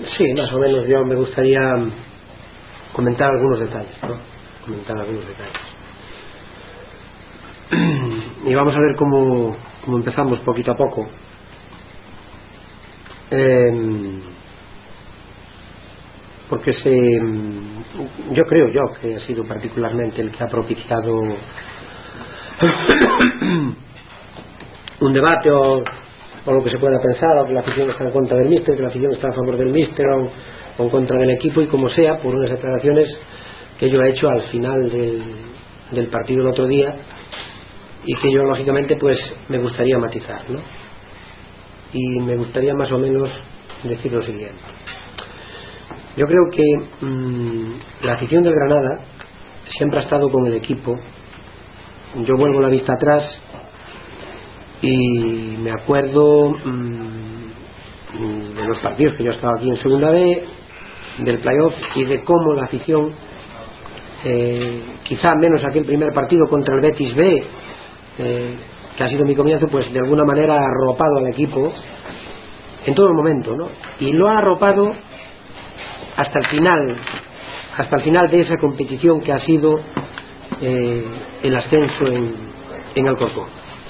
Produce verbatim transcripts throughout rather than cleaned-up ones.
Sí, más o menos yo me gustaría comentar algunos detalles, ¿no? Comentar algunos detalles. Y vamos a ver cómo, cómo empezamos poquito a poco. Eh, porque se, yo creo yo que ha sido particularmente el que ha propiciado un debate o, o lo que se pueda pensar, o que la afición está en contra del míster, que la afición está a favor del míster o, o en contra del equipo, y como sea, por unas declaraciones que yo he hecho al final del, del partido el otro día, y que yo lógicamente pues me gustaría matizar, ¿no? Y me gustaría más o menos decir lo siguiente. Yo creo que mmm, la afición del Granada siempre ha estado con el equipo. Yo vuelvo la vista atrás y me acuerdo mmm, de los partidos que yo estaba aquí en Segunda B, del playoff, y de cómo la afición, eh, quizá menos aquel primer partido contra el Betis B, eh, que ha sido mi comienzo, pues de alguna manera ha arropado al equipo en todo el momento, ¿no? Y lo ha arropado hasta el final, hasta el final de esa competición que ha sido eh, el ascenso en, en Alcorcón.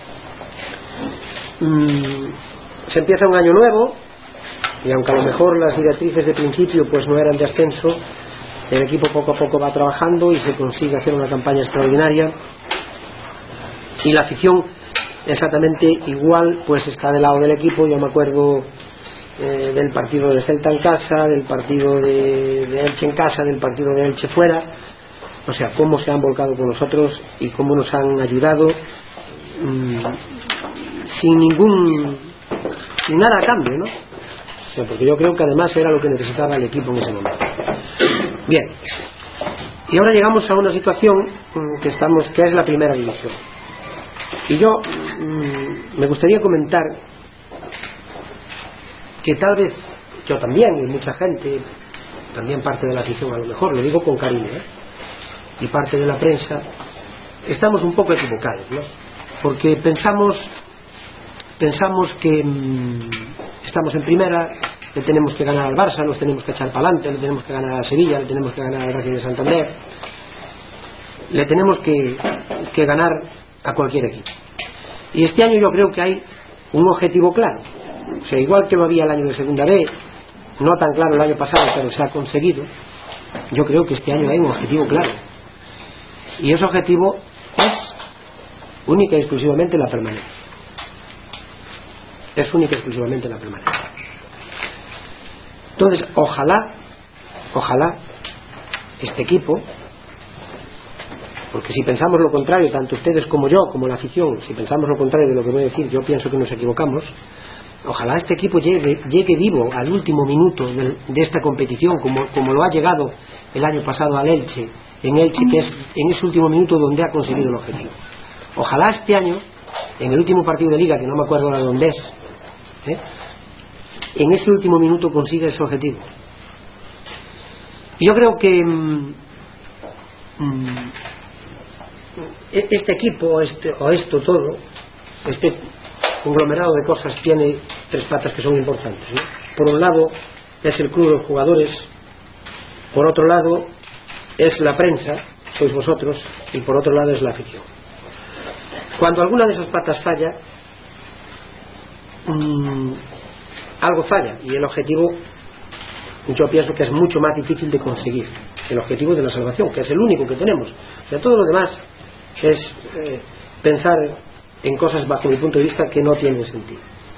Mm, se empieza un año nuevo, y aunque a lo mejor las directrices de principio pues no eran de ascenso, el equipo poco a poco va trabajando y se consigue hacer una campaña extraordinaria, y la afición exactamente igual pues está del lado del equipo. Yo me acuerdo eh, del partido de Celta en casa, del partido de, de Elche en casa, del partido de Elche fuera, o sea, cómo se han volcado con nosotros y cómo nos han ayudado mmm, sin ningún sin nada a cambio, ¿no? O sea, porque yo creo que además era lo que necesitaba el equipo en ese momento. Bien, y ahora llegamos a una situación mmm, que estamos que es la primera división. Y yo mmm, me gustaría comentar que tal vez yo también, y mucha gente, también parte de la afición a lo mejor, lo digo con cariño, ¿eh? Y parte de la prensa, estamos un poco equivocados, ¿no? Porque pensamos pensamos que mmm, estamos en primera, le tenemos que ganar al Barça, nos tenemos que echar para adelante, le tenemos que ganar a Sevilla, le tenemos que ganar al Racing de Santander, le tenemos que, que ganar a cualquier equipo. Y este año yo creo que hay un objetivo claro, o sea, igual que lo había el año de Segunda B, no tan claro el año pasado, pero se ha conseguido. Yo creo que este año hay un objetivo claro, y ese objetivo es única y exclusivamente la permanencia. Es única y exclusivamente la permanencia. Entonces, ojalá, ojalá este equipo, porque si pensamos lo contrario, tanto ustedes como yo, como la afición, si pensamos lo contrario de lo que voy a decir, yo pienso que nos equivocamos. Ojalá este equipo llegue, llegue vivo al último minuto de, de esta competición, como, como lo ha llegado el año pasado al Elche, en Elche, que es en ese último minuto donde ha conseguido el objetivo. Ojalá este año, en el último partido de Liga, que no me acuerdo ahora dónde es, ¿eh? en ese último minuto consiga ese objetivo. Y yo creo que mmm, mmm, este equipo este, o esto todo, este conglomerado de cosas, tiene tres patas que son importantes, ¿no? Por un lado es el club de los jugadores, por otro lado es la prensa, sois vosotros, y por otro lado es la afición. Cuando alguna de esas patas falla, mmm, algo falla, y el objetivo yo pienso que es mucho más difícil de conseguir, el objetivo de la salvación, que es el único que tenemos. O sea, todo lo demás es eh, pensar en cosas bajo mi punto de vista que no tienen sentido.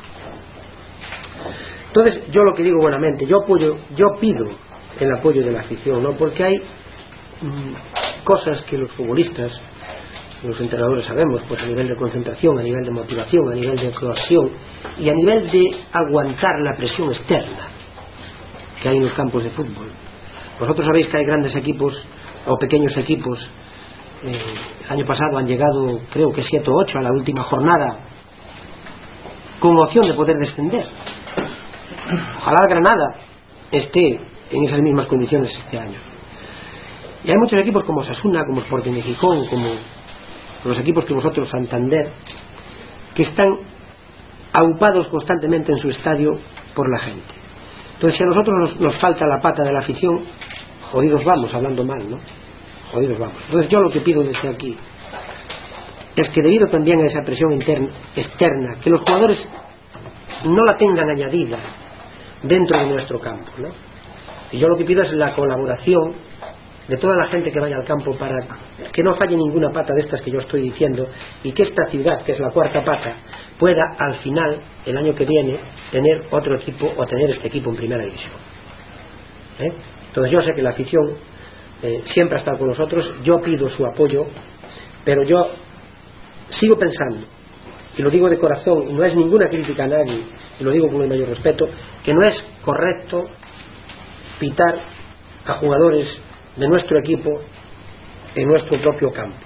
Entonces yo lo que digo buenamente, yo apoyo, yo pido el apoyo de la afición, ¿no? Porque hay mmm, cosas que los futbolistas, los entrenadores sabemos, pues a nivel de concentración, a nivel de motivación, a nivel de cohesión y a nivel de aguantar la presión externa que hay en los campos de fútbol. Vosotros sabéis que hay grandes equipos o pequeños equipos. Eh, el año pasado han llegado creo que siete o ocho a la última jornada con opción de poder descender. Ojalá Granada esté en esas mismas condiciones este año. Y hay muchos equipos como Osasuna, como Sporting de Gijón, como los equipos que vosotros, Santander, que están aupados constantemente en su estadio por la gente. Entonces, si a nosotros nos, nos falta la pata de la afición, jodidos vamos, hablando mal, ¿no? Jodidos vamos. Entonces, yo lo que pido desde aquí es que, debido también a esa presión interna, externa, que los jugadores no la tengan añadida dentro de nuestro campo, ¿no? Y yo lo que pido es la colaboración de toda la gente que vaya al campo para que no falle ninguna pata de estas que yo estoy diciendo, y que esta ciudad, que es la cuarta pata, pueda al final, el año que viene, tener otro equipo o tener este equipo en primera división. ¿Eh? Entonces yo sé que la afición eh, siempre ha estado con nosotros, yo pido su apoyo, pero yo sigo pensando, y lo digo de corazón, y no es ninguna crítica a nadie, y lo digo con el mayor respeto, que no es correcto pitar a jugadores de nuestro equipo en nuestro propio campo,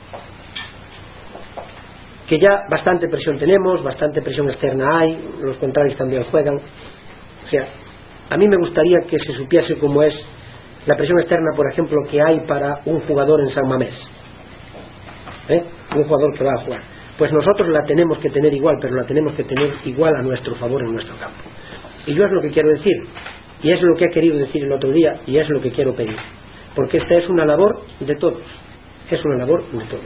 que ya bastante presión tenemos, bastante presión externa hay, los contrarios también juegan. O sea, a mí me gustaría que se supiese cómo es la presión externa, por ejemplo, que hay para un jugador en San Mamés, ¿eh? Un jugador que va a jugar, pues nosotros la tenemos que tener igual, pero la tenemos que tener igual a nuestro favor en nuestro campo. Y yo es lo que quiero decir, y es lo que he querido decir el otro día, y es lo que quiero pedir, porque esta es una labor de todos, es una labor de todos.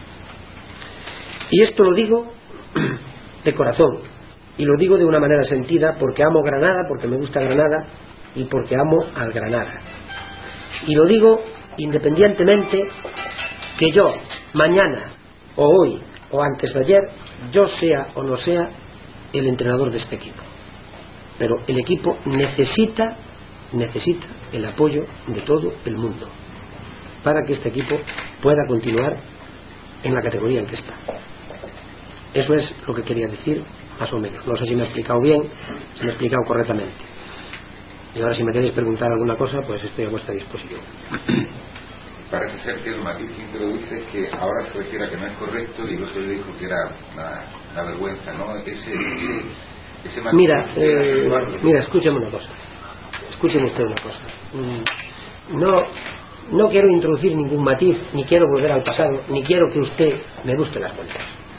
Y esto lo digo de corazón, y lo digo de una manera sentida, porque amo Granada, porque me gusta Granada, y porque amo al Granada. Y lo digo independientemente que yo, mañana, o hoy, o antes de ayer, yo sea o no sea el entrenador de este equipo. Pero el equipo necesita, necesita el apoyo de todo el mundo para que este equipo pueda continuar en la categoría en que está. Eso es lo que quería decir, más o menos. No sé si me he explicado bien, si me he explicado correctamente. Y ahora, si me queréis preguntar alguna cosa, pues estoy a vuestra disposición. Parece ser que el matiz que introduce es que ahora se refiere a que no es correcto, y el otro le dijo que era una, una vergüenza, ¿no? Ese, ese, ese matiz. Mira, eh, mira, escúcheme una cosa. Escúcheme usted una cosa. No, no quiero introducir ningún matiz, ni quiero volver al pasado, ni quiero que usted me busque las vueltas.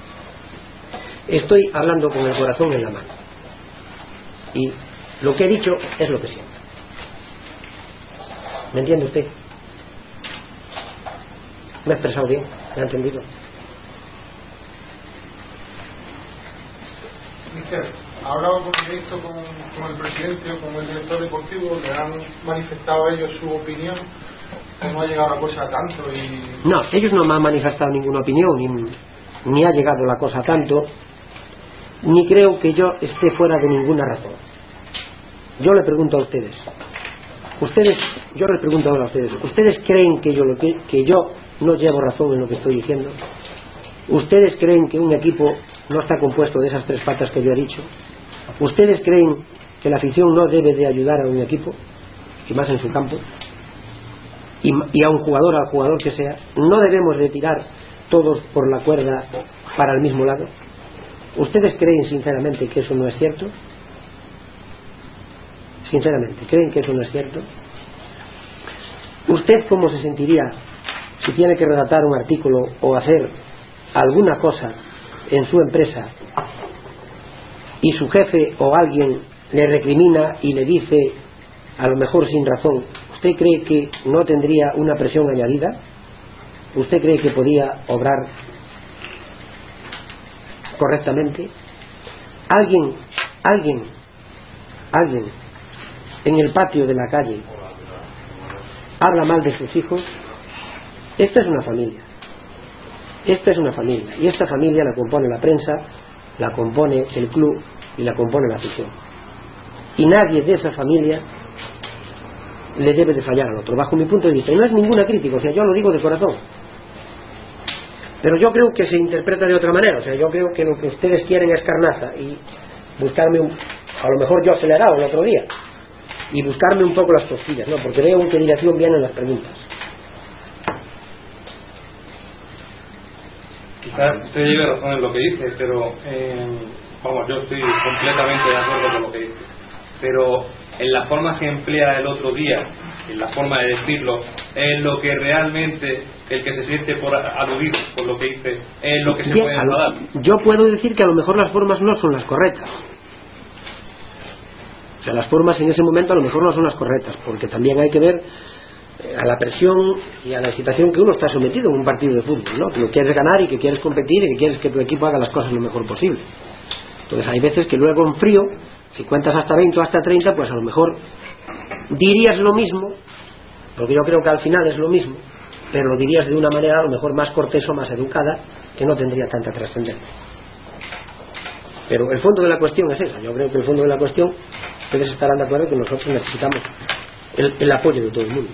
Estoy hablando con el corazón en la mano, y lo que he dicho es lo que siento. ¿Me entiende usted? ¿Me he expresado bien? ¿Me ha entendido? Mister, ¿ha hablado con esto con, con el presidente o con el director deportivo? ¿Le han manifestado ellos su opinión? ¿O no ha llegado la cosa a tanto? Y... No, ellos no me han manifestado ninguna opinión, ni, ni ha llegado la cosa a tanto, ni creo que yo esté fuera de ninguna razón. Yo le pregunto a ustedes, ustedes, yo les pregunto ahora a ustedes, ¿ustedes creen que yo, lo que, que yo no llevo razón en lo que estoy diciendo? ¿Ustedes creen que un equipo no está compuesto de esas tres patas que yo he dicho? ¿Ustedes creen que la afición no debe de ayudar a un equipo, y más en su campo, y, y a un jugador, al jugador que sea? ¿No debemos de tirar todos por la cuerda para el mismo lado? ¿Ustedes creen sinceramente que eso no es cierto? Sinceramente, ¿creen que eso no es cierto? ¿Usted cómo se sentiría si tiene que redactar un artículo o hacer alguna cosa en su empresa y su jefe o alguien le recrimina y le dice, a lo mejor sin razón, ¿usted cree que no tendría una presión añadida? ¿Usted cree que podía obrar correctamente? Alguien, alguien, alguien en el patio de la calle habla mal de sus hijos. Esta es una familia, esta es una familia, y esta familia la compone la prensa, la compone el club y la compone la afición, y nadie de esa familia le debe de fallar al otro, bajo mi punto de vista. Y no es ninguna crítica, o sea, yo lo digo de corazón, pero yo creo que se interpreta de otra manera. O sea, yo creo que lo que ustedes quieren es carnaza y buscarme un, a lo mejor yo acelerado el otro día, y buscarme un poco las costillas, ¿no? Porque veo que dirección vienen las preguntas. Quizás usted lleve razón en lo que dice, pero eh, vamos, yo estoy completamente de acuerdo con lo que dice, pero en la forma que emplea el otro día, en la forma de decirlo, es lo que realmente el que se siente por aludido por lo que dice, es lo que se Bien, puede enfadar. Yo puedo decir que a lo mejor las formas no son las correctas, O sea, las formas en ese momento a lo mejor no son las correctas, porque también hay que ver a la presión y a la excitación que uno está sometido en un partido de fútbol, ¿no? Que lo quieres ganar y que quieres competir y que quieres que tu equipo haga las cosas lo mejor posible. Entonces hay veces que luego en frío, si cuentas hasta veinte o hasta treinta, pues a lo mejor dirías lo mismo, porque yo creo que al final es lo mismo, pero lo dirías de una manera a lo mejor más cortés o más educada, que no tendría tanta trascendencia. Pero el fondo de la cuestión es esa. Yo creo que el fondo de la cuestión, ustedes estarán de acuerdo que nosotros necesitamos el, el apoyo de todo el mundo,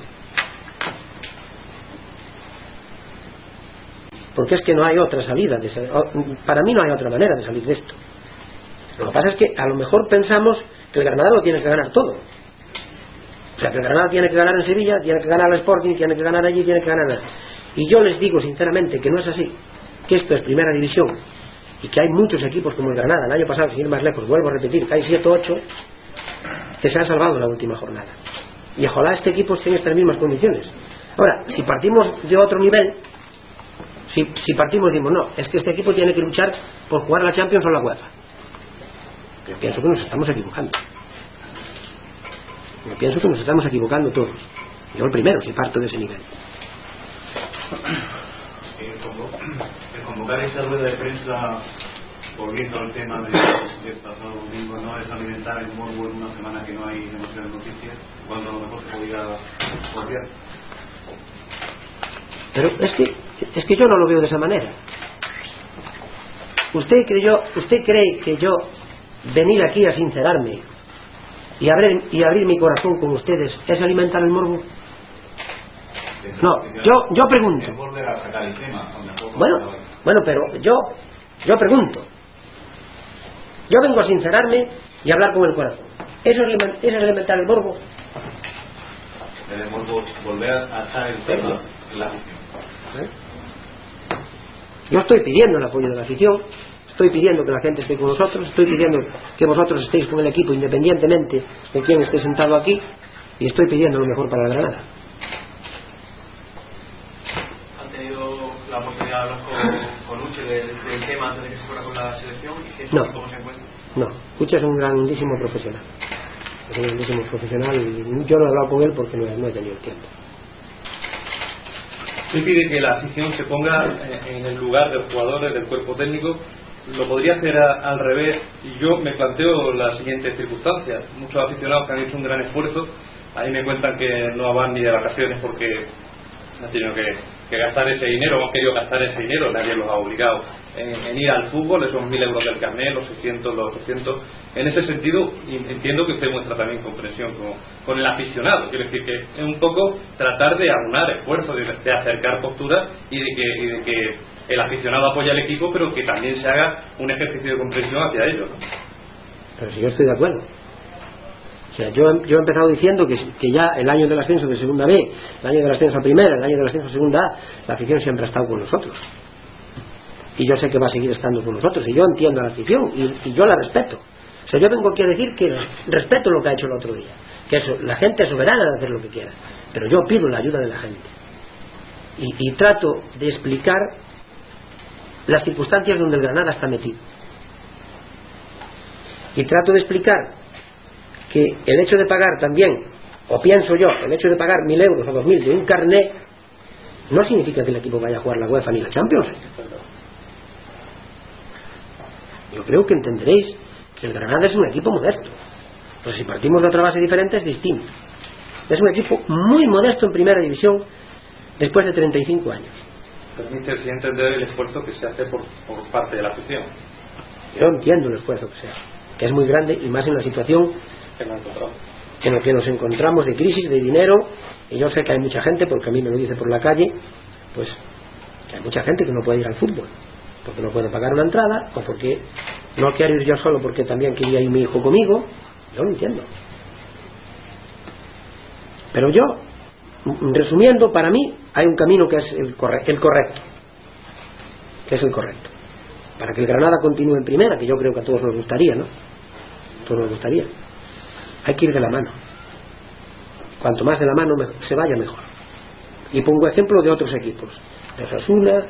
porque es que no hay otra salida de esa, para mí no hay otra manera de salir de esto. Lo que pasa es que a lo mejor pensamos que el Granada lo tiene que ganar todo. O sea, que el Granada tiene que ganar en Sevilla, tiene que ganar al Sporting, tiene que ganar allí, tiene que ganar allí. Y yo les digo sinceramente que no es así, que esto es primera división y que hay muchos equipos como el Granada, el año pasado, sin ir más lejos, vuelvo a repetir, que hay siete o ocho que se han salvado en la última jornada. Y ojalá este equipo esté en estas mismas condiciones. Ahora, si partimos de otro nivel, si, si partimos y decimos, no, es que este equipo tiene que luchar por jugar a la Champions o a la UEFA, yo pienso que nos estamos equivocando. Yo pienso que nos estamos equivocando todos. Yo el primero, si parto de ese nivel. El convocar esta rueda de prensa, volviendo al tema del de pasado domingo, no es alimentar el morbo en una semana que no hay demasiadas noticias, cuando a lo mejor se podría volver. Pero es que es que yo no lo veo de esa manera. ¿Usted creyó, usted cree que yo venir aquí a sincerarme y abrir, y abrir mi corazón con ustedes es alimentar el morbo? No, yo yo pregunto. Bueno, bueno, pero yo yo pregunto. Yo vengo a sincerarme y a hablar con el corazón. ¿Eso es, eso es alimentar el morbo? El morbo, volver a estar el tema en la afición. ¿Eh? Yo estoy pidiendo el apoyo de la afición, estoy pidiendo que la gente esté con nosotros, estoy pidiendo que vosotros estéis con el equipo independientemente de quién esté sentado aquí, y estoy pidiendo lo mejor para la Granada. ¿Han tenido la oportunidad de hablar con, con Uche del, del tema antes de que se fuera con la selección? ¿Y si es No, cómo se encuentra? no, Uche es un grandísimo profesional, es un grandísimo profesional y yo no he hablado con él porque no he, no he tenido el tiempo. Él pide que la afición se ponga en el lugar de los jugadores, del cuerpo técnico. Lo podría hacer a, al revés, y yo me planteo las siguientes circunstancias. Muchos aficionados que han hecho un gran esfuerzo, ahí me cuentan que no van ni de vacaciones porque han tenido que, que gastar ese dinero, o han querido gastar ese dinero, nadie los ha obligado en, en ir al fútbol, esos mil euros del carnet, los seiscientos, los ochocientos. En ese sentido, entiendo que usted muestra también comprensión con, con el aficionado. Quiero decir que es un poco tratar de aunar esfuerzos, de, de acercar posturas y de, que, y de que el aficionado apoya al equipo, pero que también se haga un ejercicio de comprensión hacia ellos, ¿no? Pero si yo estoy de acuerdo. O sea, yo, yo he empezado diciendo que, que ya el año del ascenso de segunda B, el año del ascenso a primera, el año del ascenso a segunda A, la afición siempre ha estado con nosotros. Y yo sé que va a seguir estando con nosotros. Y yo entiendo a la afición y, y yo la respeto. O sea, yo vengo aquí a decir que respeto lo que ha hecho el otro día. Que eso, la gente es soberana de hacer lo que quiera. Pero yo pido la ayuda de la gente. Y, y trato de explicar las circunstancias donde el Granada está metido. Y trato de explicar que el hecho de pagar también, o pienso yo, el hecho de pagar mil euros o dos mil de un carnet no significa que el equipo vaya a jugar la UEFA ni la Champions. Yo creo que entenderéis que el Granada es un equipo modesto, pero si partimos de otra base diferente es distinto. Es un equipo muy modesto en primera división después de treinta y cinco años. Permite el entender el esfuerzo que se hace por, por parte de la afición. Yo entiendo el esfuerzo que se hace, que es muy grande, y más en la situación en la que nos encontramos de crisis, de dinero. Y yo sé que hay mucha gente, porque a mí me lo dice por la calle, pues que hay mucha gente que no puede ir al fútbol porque no puede pagar una entrada, o porque no quiero ir yo solo porque también quería ir mi hijo conmigo. Yo lo entiendo, pero yo, resumiendo, para mí hay un camino que es el, corre el correcto que es el correcto para que el Granada continúe en primera, que yo creo que a todos nos gustaría, ¿no? A todos nos gustaría. Hay que ir de la mano. Cuanto más de la mano se vaya, mejor. Y pongo ejemplo de otros equipos, de Osasuna,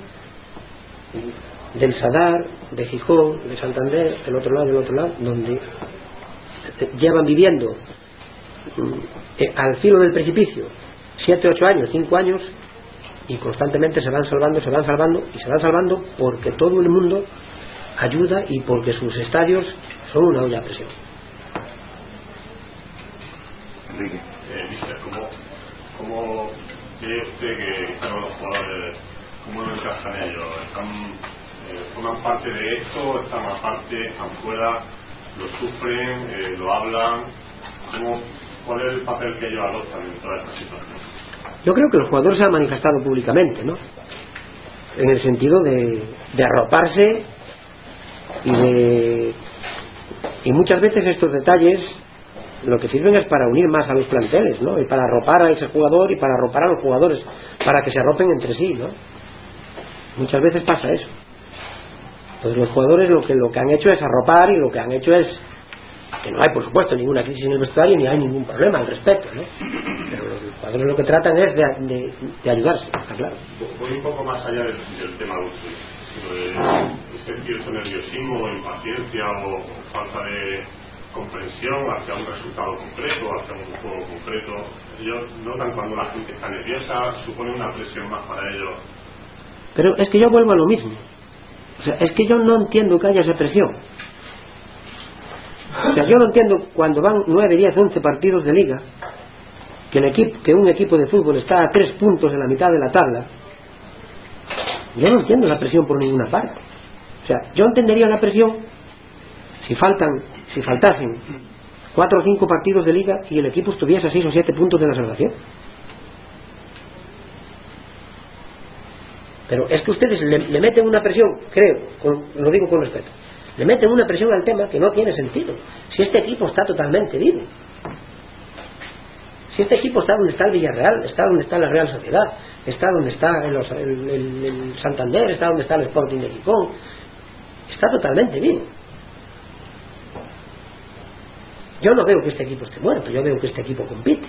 del Sadar, de Gijón, de Santander, del otro lado, del otro lado, donde llevan viviendo eh, al filo del precipicio siete, ocho años, cinco años, y constantemente se van salvando, se van salvando y se van salvando porque todo el mundo ayuda y porque sus estadios son una olla a presión. Enrique. Eh, mister, ¿cómo, ¿cómo ve usted que están los jugadores, cómo lo encajan ellos? ¿Están, eh, ¿Forman parte de esto? ¿Están aparte? ¿Están fuera? ¿Lo sufren? Eh, ¿Lo hablan? ¿Cómo, ¿Cuál es el papel que ellos adoptan en toda esta situación? Yo creo que el jugador se ha manifestado públicamente, ¿no? En el sentido de, de arroparse y de y muchas veces estos detalles lo que sirven es para unir más a los planteles, ¿no? Y para arropar a ese jugador y para arropar a los jugadores, para que se arropen entre sí, ¿no? Muchas veces pasa eso. Pues los jugadores lo que lo que han hecho es arropar, y lo que han hecho es que no hay, por supuesto, ninguna crisis en el vestuario ni hay ningún problema al respecto, ¿no? Pero los jugadores lo que tratan es de, de, de ayudarse, está claro. Voy un poco más allá del, del tema de, de ese cierto nerviosismo, impaciencia o, o falta de comprensión hacia un resultado concreto, hacia un juego concreto. Ellos notan cuando la gente está nerviosa, supone una presión más para ellos. Pero es que yo vuelvo a lo mismo. O sea, es que yo no entiendo que haya esa presión. O sea, yo no entiendo cuando van nueve, diez, once partidos de liga, que, el equipo, que un equipo de fútbol está a tres puntos de la mitad de la tabla. Yo no entiendo la presión por ninguna parte. O sea, yo entendería la presión si faltan, si faltasen cuatro o cinco partidos de liga y el equipo estuviese a seis o siete puntos de la salvación. Pero es que ustedes le, le meten una presión, creo, con, lo digo con respeto, le meten una presión al tema que no tiene sentido. Si este equipo está totalmente vivo, si este equipo está donde está el Villarreal, está donde está la Real Sociedad, está donde está el, el, el, el Santander, está donde está el Sporting de Gijón, está totalmente vivo. Yo no veo que este equipo esté muerto, yo veo que este equipo compite.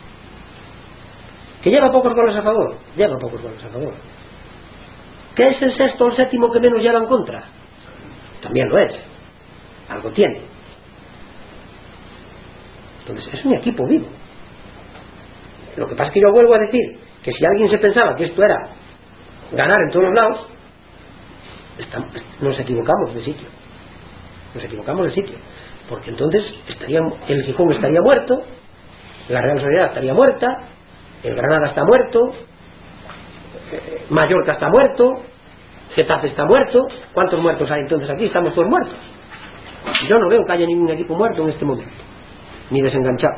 ¿Que lleva pocos goles a favor? Lleva pocos goles a favor. ¿Que es el sexto o el séptimo que menos lleva en contra? También lo es. Algo tiene. Entonces es un equipo vivo. Lo que pasa es que yo vuelvo a decir que si alguien se pensaba que esto era ganar en todos los lados, estamos, nos equivocamos de sitio. Nos equivocamos de sitio. Porque entonces estaría, el Gijón estaría muerto, la Real Sociedad estaría muerta, el Granada está muerto, eh, Mallorca está muerto, Getafe está muerto. ¿Cuántos muertos hay entonces aquí? Estamos todos muertos. Yo no veo que haya ningún equipo muerto en este momento, ni desenganchado.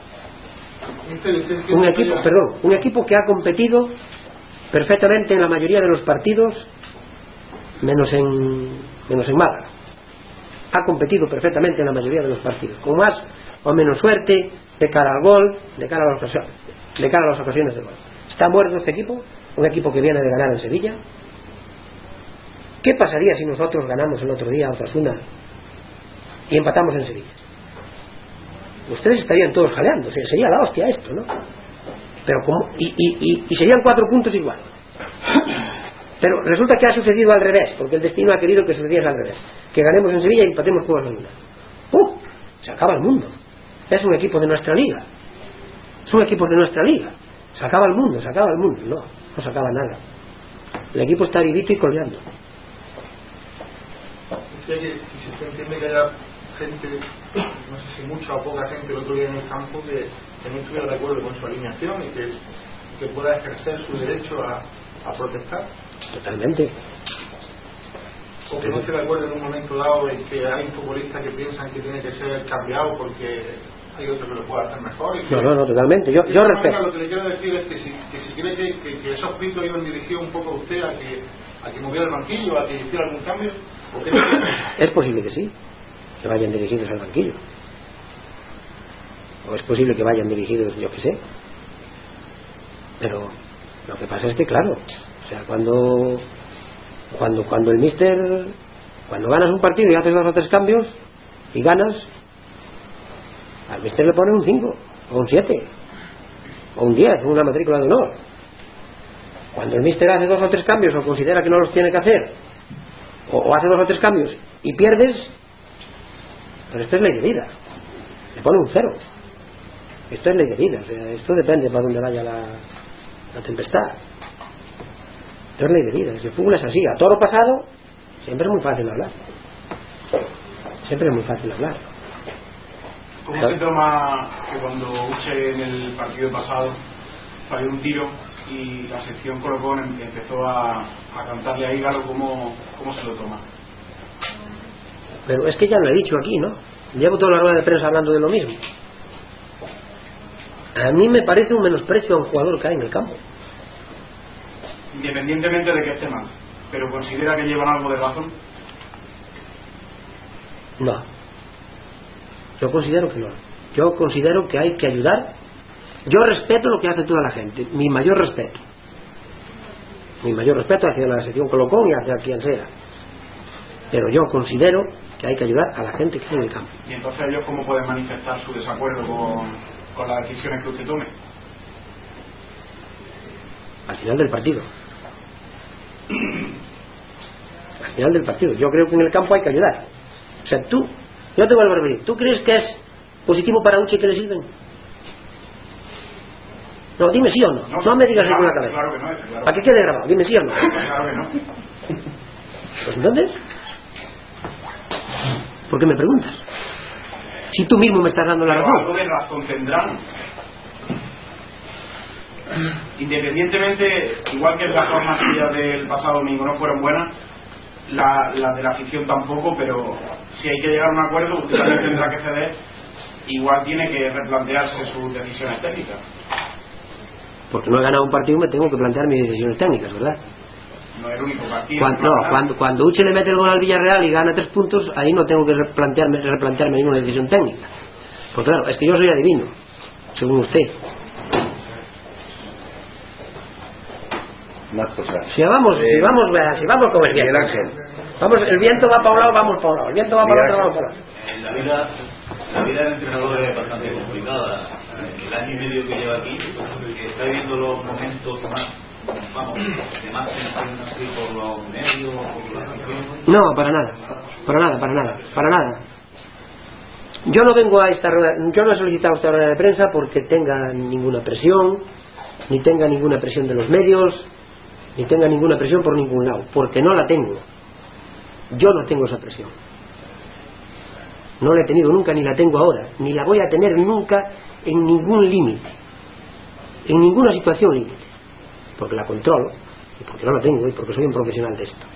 Un equipo, perdón, un equipo que ha competido perfectamente en la mayoría de los partidos, menos en menos en Málaga. Ha competido perfectamente en la mayoría de los partidos, con más o menos suerte, de cara al gol, de cara a las ocasiones, de cara a las ocasiones de gol. ¿Está muerto este equipo? Un equipo que viene de ganar en Sevilla. ¿Qué pasaría si nosotros ganamos el otro día a Osasuna y empatamos en Sevilla? Ustedes estarían todos jaleando, sería la hostia esto, ¿no? Pero como, y, y, y, y serían cuatro puntos igual. Pero resulta que ha sucedido al revés, porque el destino ha querido que sucediera al revés, que ganemos en Sevilla y empatemos con Osasuna. ¡Uh! Se acaba el mundo. Es un equipo de nuestra liga. Son equipos de nuestra liga. Se acaba el mundo, se acaba el mundo. No, no se acaba nada. El equipo está vivito y coleando. Si se entiende que haya gente, no sé si mucha o poca gente el otro día en el campo que, que no estuviera de acuerdo con su alineación y que, que pueda ejercer su derecho a, a protestar. Totalmente. O que no esté de acuerdo en un momento dado en que hay futbolistas que piensan que tiene que ser cambiado porque hay otro que lo puede hacer mejor. Y que, no, no, no, totalmente. Yo, yo respeto. Lo que le quiero decir es que si, que si cree que, que, que esos pitos iban dirigidos un poco a usted a que, a que moviera el banquillo, a que hiciera algún cambio, ¿o qué? Es posible que sí, que vayan dirigidos al banquillo. O es posible que vayan dirigidos, yo qué sé. Pero lo que pasa es que, claro, o sea, cuando cuando cuando el míster, cuando ganas un partido y haces dos o tres cambios y ganas, al míster le pone un cinco o un siete o un diez, una matrícula de honor. Cuando el míster hace dos o tres cambios o considera que no los tiene que hacer, o, o hace dos o tres cambios y pierdes, pero esto es ley de vida. le pone un cero. Esto es ley de vida, o sea, esto depende para dónde vaya la, la tempestad. Esto es ley de vida. Si el fútbol es así, a toro pasado siempre es muy fácil hablar, siempre es muy fácil hablar. ¿Cómo se toma que cuando Uche en el partido pasado falló un tiro y la sección Colocón empezó a, a cantarle a Ígaro? ¿Cómo, ¿Cómo se lo toma? Pero es que ya lo he dicho aquí, ¿no? Llevo toda la rueda de prensa hablando de lo mismo. A mí me parece un menosprecio a un jugador que hay en el campo. Independientemente de que esté mal, ¿pero considera que llevan algo de razón? No. Yo considero que no. Yo considero que hay que ayudar. Yo respeto lo que hace toda la gente. Mi mayor respeto. Mi mayor respeto hacia la sección Colocón y hacia quien sea. Pero yo considero que hay que ayudar a la gente que está en el campo. ¿Y entonces ellos cómo pueden manifestar su desacuerdo con, con las decisiones que usted tome? Al final del partido. Al final del partido. Yo creo que en el campo hay que ayudar. O sea, tú, yo te vuelvo a repetir, ¿tú crees que es positivo para Uche que le sirven? No, dime sí o no. No, no me digas claro, con la cabeza. Claro que no es, claro. Para que quede grabado, dime sí o no. Claro que no. Pues entonces, ¿por qué me preguntas? Si tú mismo me estás dando la Pero razón. algo de razón tendrán. Independientemente, igual que las normas suyas del pasado domingo no fueron buenas, las la de la afición tampoco, pero si hay que llegar a un acuerdo, usted también tendrá que ceder. Igual tiene que replantearse sus decisiones técnicas. Porque no he ganado un partido, me tengo que plantear mis decisiones técnicas, ¿verdad? No es el único partido. Cuando, no, cuando, cuando Uche le mete el gol al Villarreal y gana tres puntos, ahí no tengo que replantearme, replantearme ninguna decisión técnica. Pues claro, es que yo soy adivino, según usted. Más cosas. Si vamos, Eh, si vamos, si vamos con el viento. Miguel Ángel. Vamos, el viento va para un lado, vamos para un lado. El viento va para otro, vamos para otro. En la vida, la vida del entrenador es bastante complicada. El año y medio que lleva aquí, que está viviendo los momentos más, vamos, de más tensión así por los medios, por la afición. No, para nada, para nada, para nada, para nada. Yo no vengo a esta rueda, yo no he solicitado esta rueda de prensa porque tenga ninguna presión, ni tenga ninguna presión de los medios, ni tenga ninguna presión por ningún lado, porque no la tengo. Yo no tengo esa presión. No la he tenido nunca, ni la tengo ahora, ni la voy a tener nunca en ningún límite, en ninguna situación límite, porque la controlo, y porque no la tengo, y porque soy un profesional de esto.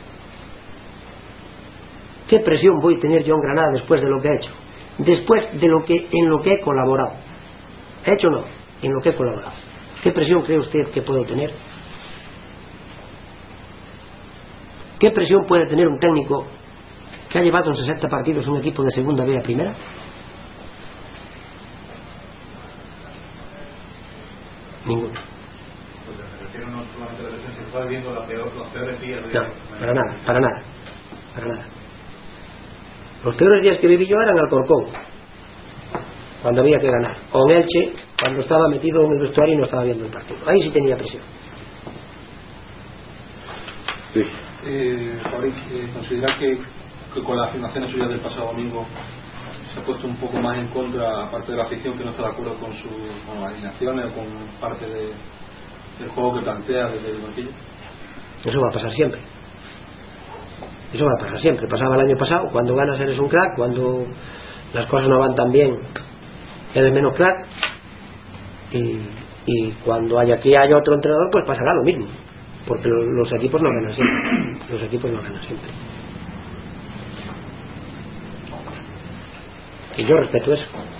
¿Qué presión voy a tener yo en Granada después de lo que he hecho? Después de lo que en lo que he colaborado. ¿He hecho o no? En lo que he colaborado. ¿Qué presión cree usted que puedo tener? ¿Qué presión puede tener un técnico que ha llevado en sesenta partidos un equipo de segunda B a primera? Ninguno. Porque me refiero no solamente a la defensa, está viendo la peor, los peores días de... No, para nada, para nada, para nada. Los peores días que viví yo eran en Alcorcón, cuando había que ganar, o en Elche, cuando estaba metido en el vestuario y no estaba viendo el partido. Ahí sí tenía presión. Sí. Eh, Fabric, eh, ¿considera que, que con las afirmaciones suyas del pasado domingo se ha puesto un poco más en contra, aparte de la afición que no está de acuerdo con, su, con las alineaciones o con parte de, del juego que plantea desde el banquillo? Eso va a pasar siempre. Eso va a pasar siempre. Pasaba el año pasado, cuando ganas eres un crack, cuando las cosas no van tan bien eres menos crack, y, y cuando haya aquí haya otro entrenador, pues pasará lo mismo, porque los, los equipos no ganan siempre. Los equipos no ganan siempre. Y yo respeto eso.